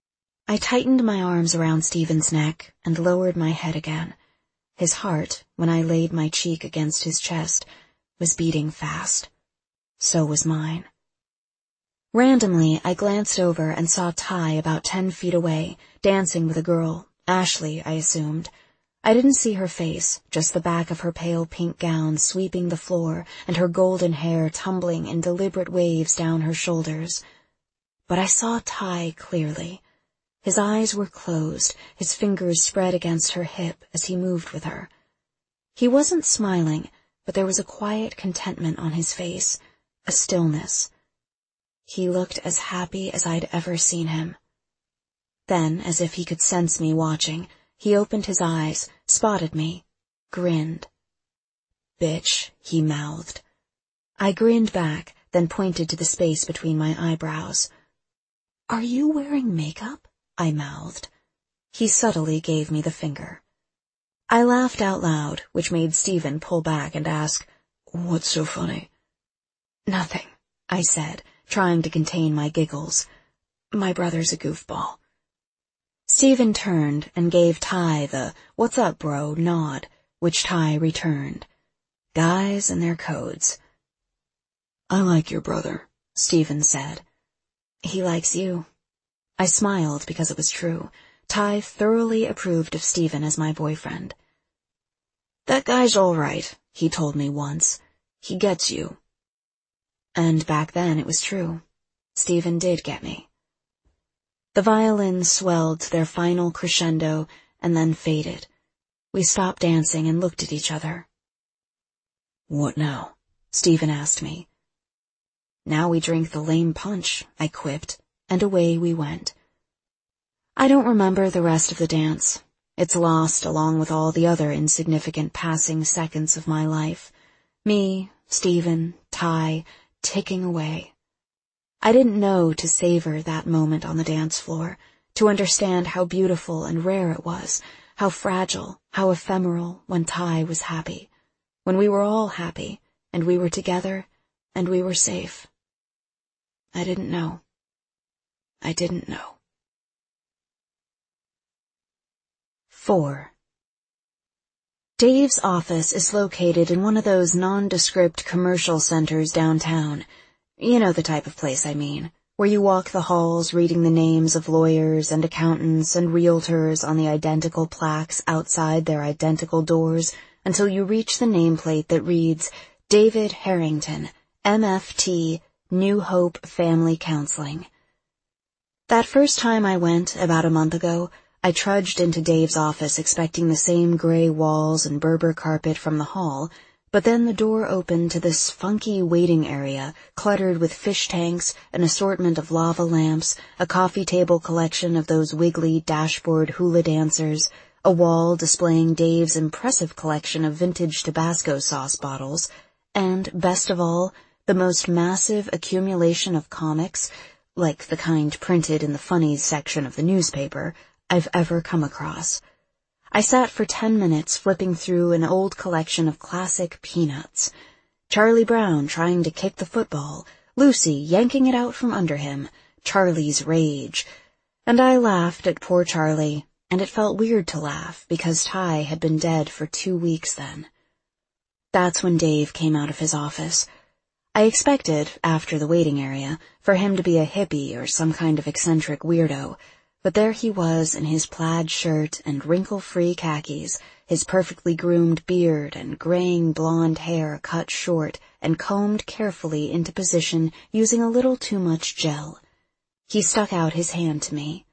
I tightened my arms around Stephen's neck and lowered my head again. His heart, when I laid my cheek against his chest, was beating fast. So was mine. Randomly, I glanced over and saw Ty about ten feet away, dancing with a girl, Ashley, I assumed. I didn't see her face, just the back of her pale pink gown sweeping the floor and her golden hair tumbling in deliberate waves down her shoulders. But I saw Ty clearly. His eyes were closed, his fingers spread against her hip as he moved with her. He wasn't smiling, but there was a quiet contentment on his face, a stillness. He looked as happy as I'd ever seen him. Then, as if he could sense me watching, he opened his eyes, spotted me, grinned. "Bitch," he mouthed. I grinned back, then pointed to the space between my eyebrows. "Are you wearing makeup?" I mouthed. He subtly gave me the finger. I laughed out loud, which made Stephen pull back and ask, "What's so funny?" "Nothing," I said, trying to contain my giggles. "My brother's a goofball." Stephen turned and gave Ty the "what's up, bro" nod, which Ty returned. Guys and their codes. "I like your brother," Stephen said. "He likes you." I smiled because it was true. Ty thoroughly approved of Stephen as my boyfriend. "That guy's all right," he told me once. "He gets you." And back then it was true. Stephen did get me. The violins swelled to their final crescendo and then faded. We stopped dancing and looked at each other. "What now?" Stephen asked me. "Now we drink the lame punch," I quipped, and away we went. I don't remember the rest of the dance. It's lost along with all the other insignificant passing seconds of my life. Me, Stephen, Ty, ticking away. I didn't know to savor that moment on the dance floor, to understand how beautiful and rare it was, how fragile, how ephemeral when Ty was happy, when we were all happy, and we were together, and we were safe. I didn't know. I didn't know. Four. Dave's office is located in one of those nondescript commercial centers downtown. You know the type of place I mean, where you walk the halls reading the names of lawyers and accountants and realtors on the identical plaques outside their identical doors until you reach the nameplate that reads, David Harrington, M F T, New Hope Family Counseling. That first time I went, about a month ago, I trudged into Dave's office expecting the same gray walls and Berber carpet from the hall, but then the door opened to this funky waiting area cluttered with fish tanks, an assortment of lava lamps, a coffee table collection of those wiggly dashboard hula dancers, a wall displaying Dave's impressive collection of vintage Tabasco sauce bottles, and, best of all, the most massive accumulation of comics, like the kind printed in the funnies section of the newspaper, I've ever come across. I sat for ten minutes flipping through an old collection of classic Peanuts. Charlie Brown trying to kick the football, Lucy yanking it out from under him, Charlie's rage. And I laughed at poor Charlie, and it felt weird to laugh because Ty had been dead for two weeks then. That's when Dave came out of his office. I expected, after the waiting area, for him to be a hippie or some kind of eccentric weirdo, but there he was in his plaid shirt and wrinkle-free khakis, his perfectly groomed beard and graying blonde hair cut short and combed carefully into position using a little too much gel. He stuck out his hand to me.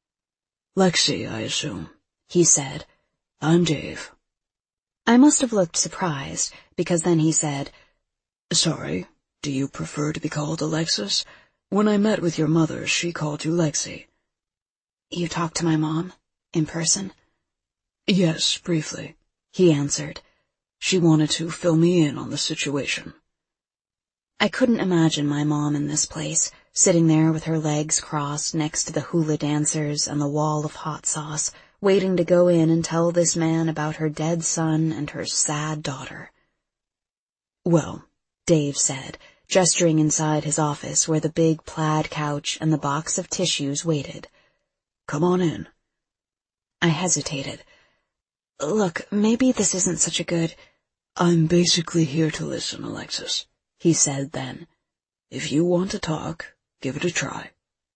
"Lexi, I assume," he said. "I'm Dave." I must have looked surprised, because then he said, "Sorry, do you prefer to be called Alexis? When I met with your mother, she called you Lexi." "You talked to my mom? In person?" "Yes, briefly," he answered. "She wanted to fill me in on the situation." I couldn't imagine my mom in this place, sitting there with her legs crossed next to the hula dancers and the wall of hot sauce, waiting to go in and tell this man about her dead son and her sad daughter. "Well," Dave said, gesturing inside his office where the big plaid couch and the box of tissues waited. Come on in. I hesitated. Look, maybe this isn't such a good... I'm basically here to listen, Alexis, he said then. If you want to talk, give it a try.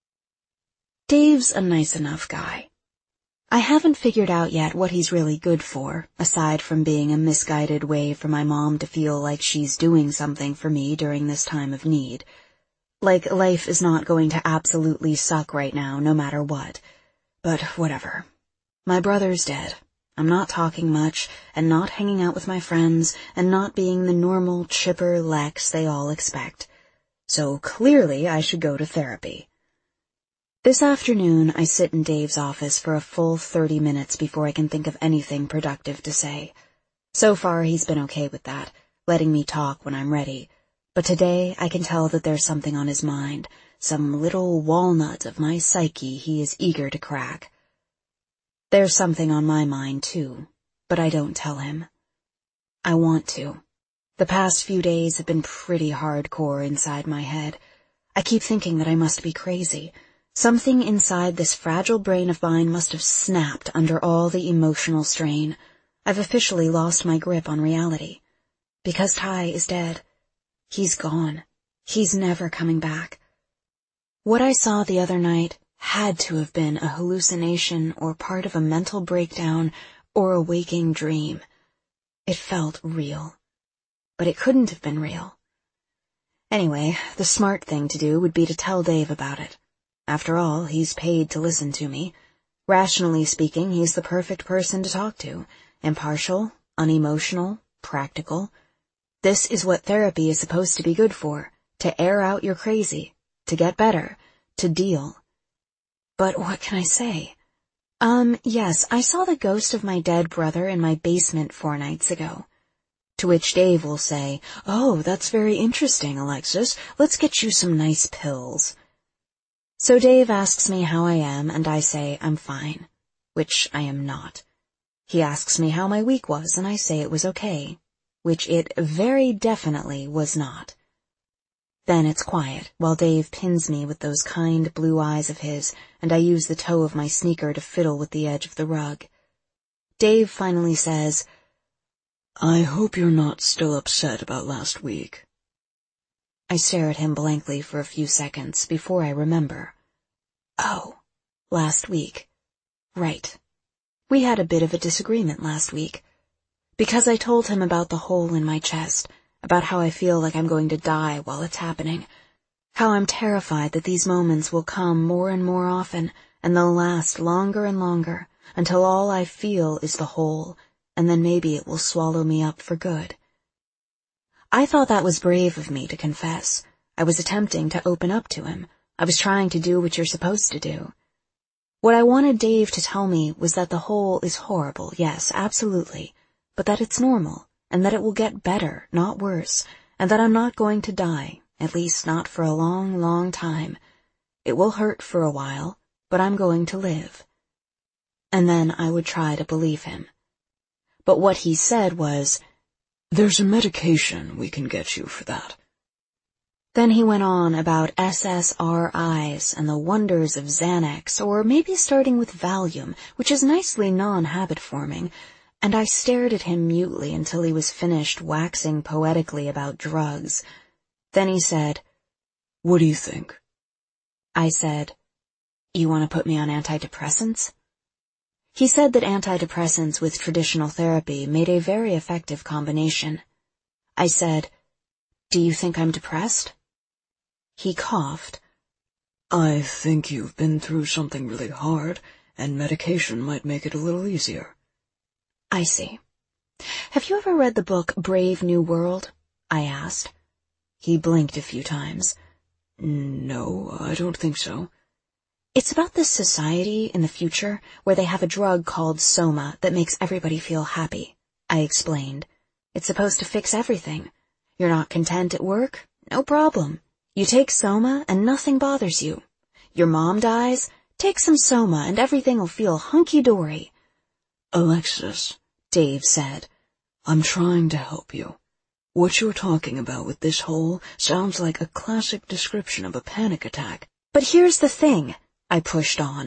Dave's a nice enough guy. I haven't figured out yet what he's really good for, aside from being a misguided way for my mom to feel like she's doing something for me during this time of need. Like life is not going to absolutely suck right now, no matter what. But whatever. My brother's dead. I'm not talking much, and not hanging out with my friends, and not being the normal, chipper Lex they all expect. So clearly I should go to therapy. This afternoon, I sit in Dave's office for a full thirty minutes before I can think of anything productive to say. So far, he's been okay with that, letting me talk when I'm ready. But today, I can tell that there's something on his mind, some little walnut of my psyche he is eager to crack. There's something on my mind, too, but I don't tell him. I want to. The past few days have been pretty hardcore inside my head. I keep thinking that I must be crazy. Something inside this fragile brain of mine must have snapped under all the emotional strain. I've officially lost my grip on reality. Because Ty is dead. He's gone. He's never coming back. What I saw the other night had to have been a hallucination or part of a mental breakdown or a waking dream. It felt real. But it couldn't have been real. Anyway, the smart thing to do would be to tell Dave about it. After all, he's paid to listen to me. Rationally speaking, he's the perfect person to talk to. Impartial, unemotional, practical. This is what therapy is supposed to be good for, to air out your crazy, to get better, to deal. But what can I say? Um, yes, I saw the ghost of my dead brother in my basement four nights ago. To which Dave will say, "Oh, that's very interesting, Alexis. Let's get you some nice pills." So Dave asks me how I am, and I say I'm fine, which I am not. He asks me how my week was, and I say it was okay, which it very definitely was not. Then it's quiet, while Dave pins me with those kind blue eyes of his, and I use the toe of my sneaker to fiddle with the edge of the rug. Dave finally says, "I hope you're not still upset about last week." I stare at him blankly for a few seconds before I remember. Oh, last week. Right. We had a bit of a disagreement last week. Because I told him about the hole in my chest, about how I feel like I'm going to die while it's happening, how I'm terrified that these moments will come more and more often, and they'll last longer and longer, until all I feel is the hole, and then maybe it will swallow me up for good. I thought that was brave of me to confess. I was attempting to open up to him. I was trying to do what you're supposed to do. What I wanted Dave to tell me was that the hole is horrible, yes, absolutely, but that it's normal, and that it will get better, not worse, and that I'm not going to die, at least not for a long, long time. It will hurt for a while, but I'm going to live. And then I would try to believe him. But what he said was, "There's a medication we can get you for that." Then he went on about S S R Is and the wonders of Xanax, or maybe starting with Valium, which is nicely non-habit forming, and I stared at him mutely until he was finished waxing poetically about drugs. Then he said, "What do you think?" I said, "You want to put me on antidepressants?" He said that antidepressants with traditional therapy made a very effective combination. I said, "Do you think I'm depressed?" He coughed. "I think you've been through something really hard, and medication might make it a little easier." I see. Have you ever read the book Brave New World? I asked. He blinked a few times. "No, I don't think so." It's about this society in the future where they have a drug called Soma that makes everybody feel happy, I explained. It's supposed to fix everything. You're not content at work? No problem. You take Soma and nothing bothers you. Your mom dies? Take some Soma and everything will feel hunky-dory. "Alexis," Dave said, "I'm trying to help you. What you're talking about with this hole sounds like a classic description of a panic attack." But here's the thing, I pushed on.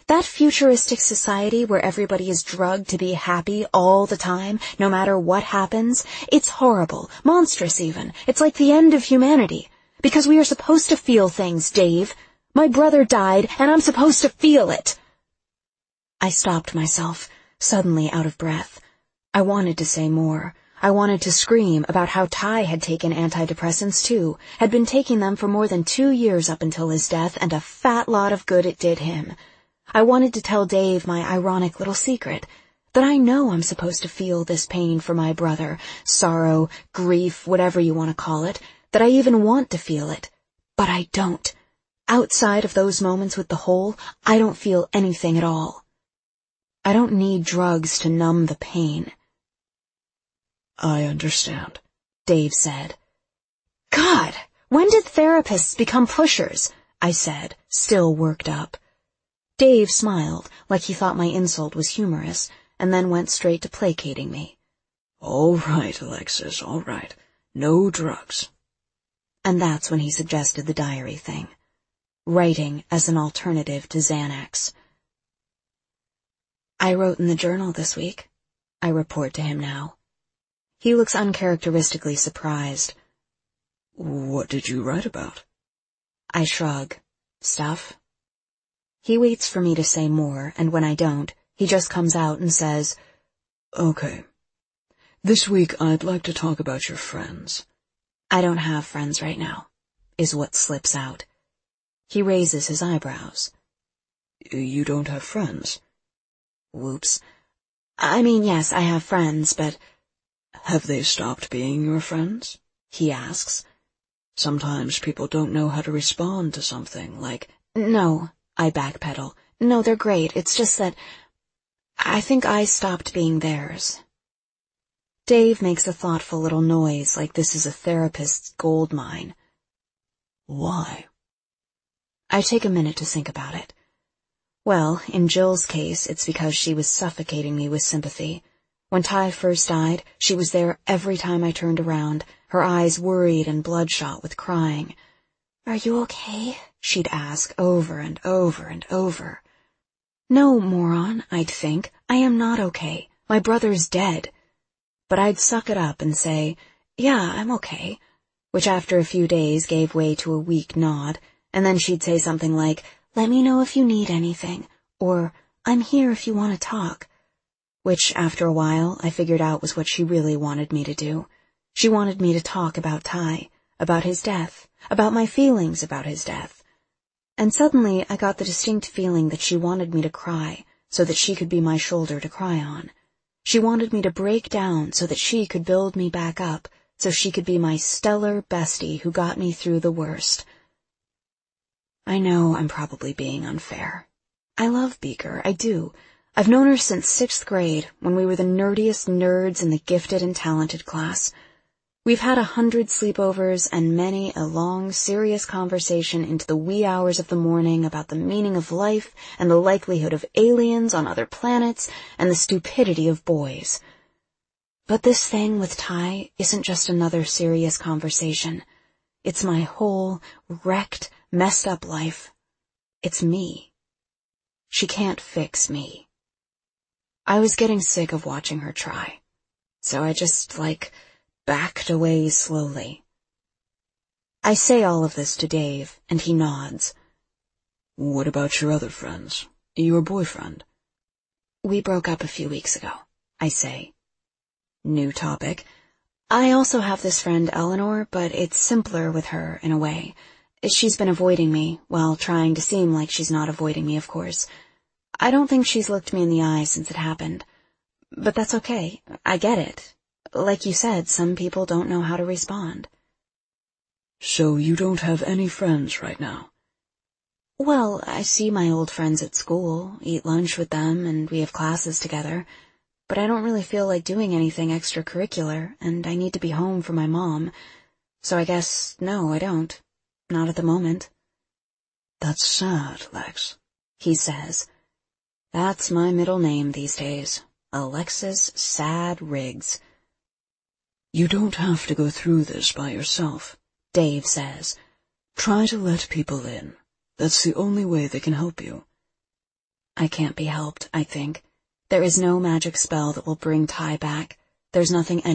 That futuristic society where everybody is drugged to be happy all the time, no matter what happens, it's horrible, monstrous even. It's like the end of humanity. Because we are supposed to feel things, Dave. My brother died, and I'm supposed to feel it. I stopped myself, suddenly out of breath. I wanted to say more. I wanted to scream about how Ty had taken antidepressants too, had been taking them for more than two years up until his death, and a fat lot of good it did him. I wanted to tell Dave my ironic little secret, that I know I'm supposed to feel this pain for my brother, sorrow, grief, whatever you want to call it, that I even want to feel it. But I don't. Outside of those moments with the hole, I don't feel anything at all. I don't need drugs to numb the pain. I understand, Dave said. God, when did therapists become pushers? I said, still worked up. Dave smiled, like he thought my insult was humorous, and then went straight to placating me. All right, Alexis, all right. No drugs. And that's when he suggested the diary thing. Writing as an alternative to Xanax. I wrote in the journal this week, I report to him now. He looks uncharacteristically surprised. What did you write about? I shrug. Stuff. He waits for me to say more, and when I don't, he just comes out and says, Okay. This week I'd like to talk about your friends. I don't have friends right now, is what slips out. He raises his eyebrows. You don't have friends? Whoops. I mean, yes, I have friends, but... Have they stopped being your friends? He asks. Sometimes people don't know how to respond to something, like... No, I backpedal. No, they're great. It's just that... I think I stopped being theirs. Dave makes a thoughtful little noise like this is a therapist's gold mine. Why? I take a minute to think about it. Well, in Jill's case, it's because she was suffocating me with sympathy. When Ty first died, she was there every time I turned around, her eyes worried and bloodshot with crying. Are you okay? She'd ask over and over and over. No, moron, I'd think. I am not okay. My brother's dead. But I'd suck it up and say, yeah, I'm okay, which after a few days gave way to a weak nod, and then she'd say something like, let me know if you need anything, or I'm here if you want to talk, which after a while I figured out was what she really wanted me to do. She wanted me to talk about Ty, about his death, about my feelings about his death. And suddenly I got the distinct feeling that she wanted me to cry so that she could be my shoulder to cry on. She wanted me to break down so that she could build me back up, so she could be my stellar bestie who got me through the worst. I know I'm probably being unfair. I love Beaker, I do. I've known her since sixth grade, when we were the nerdiest nerds in the gifted and talented class. We've had a hundred sleepovers and many a long, serious conversation into the wee hours of the morning about the meaning of life and the likelihood of aliens on other planets and the stupidity of boys. But this thing with Ty isn't just another serious conversation. It's my whole, wrecked, messed up life. It's me. She can't fix me. I was getting sick of watching her try, so I just, like, backed away slowly. I say all of this to Dave, and he nods. What about your other friends? Your boyfriend? We broke up a few weeks ago, I say. New topic. I also have this friend Eleanor, but it's simpler with her in a way. She's been avoiding me, while trying to seem like she's not avoiding me, of course. I don't think she's looked me in the eye since it happened. But that's okay. I get it. Like you said, some people don't know how to respond. So you don't have any friends right now? Well, I see my old friends at school, eat lunch with them, and we have classes together. But I don't really feel like doing anything extracurricular, and I need to be home for my mom. So I guess, no, I don't. Not at the moment. That's sad, Lex, he says. That's my middle name these days. Alexis Sad Riggs. You don't have to go through this by yourself, Dave says. Try to let people in. That's the only way they can help you. I can't be helped, I think. There is no magic spell that will bring Ty back. There's nothing